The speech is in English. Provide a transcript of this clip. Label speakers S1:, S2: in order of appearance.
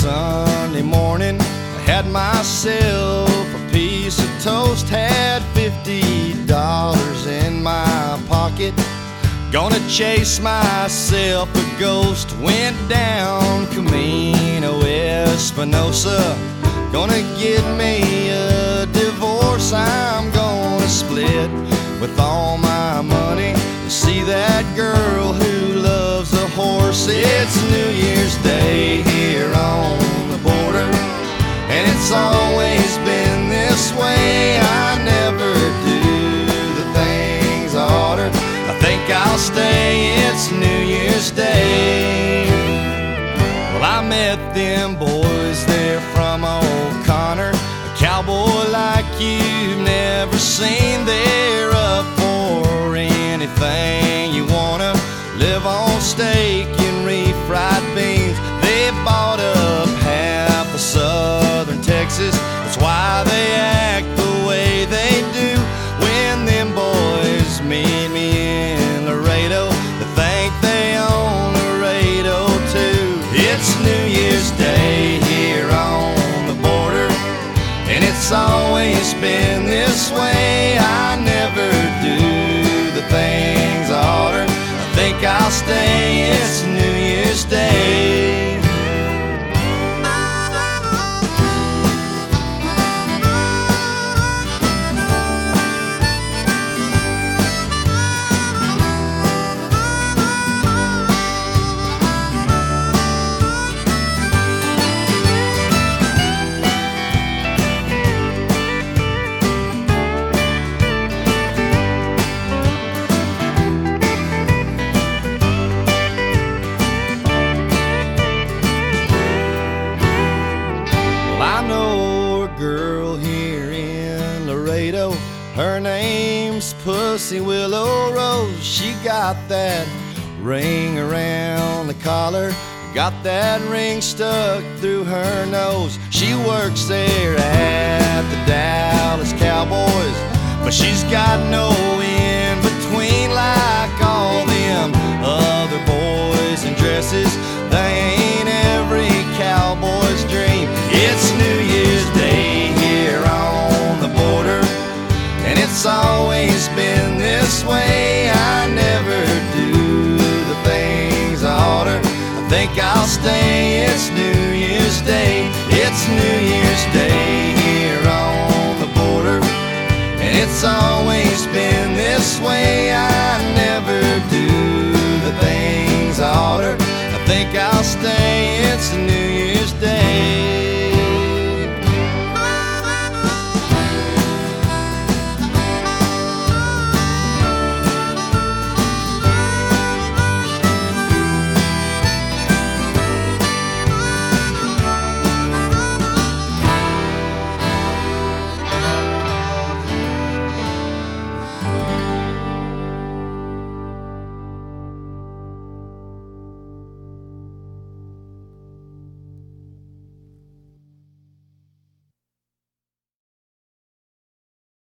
S1: Sunday morning, I had myself a piece of toast, had $50 in my pocket. Gonna chase myself a ghost, went down Camino Espinosa. Gonna get me a divorce, I'm gonna split with all my money to see that girl who loves a horse. It's New Year's Day here on the border, and it's always been this way. I never do the things I oughter. I think I'll stay, it's New Year's Day. Well, I met them boys there from O'Connor, a cowboy like you've never seen. They're up for anything you wanna, live on steak and refried beans. They bought up half of southern Texas, that's why they act the way they do. When them boys meet me in Laredo, they think they own Laredo too. It's New Year's Day here on the border, and it's always been this way. I never do the things I oughter. I think I'll stay, it's New Year's Day. I know a girl here in Laredo, her name's Pussy Willow Rose. She got that ring around the collar, got that ring stuck through her nose. She works there at the Dallas Cowboys, but she's got no in-between like all them other boys in dresses. They ain't every cowboy's dream. It's New Year's Day here on the border, and it's always been this way. I never do the things I oughter. I think I'll stay, it's New Year's Day. It's New Year's Day here on the border, and it's always been this way. I never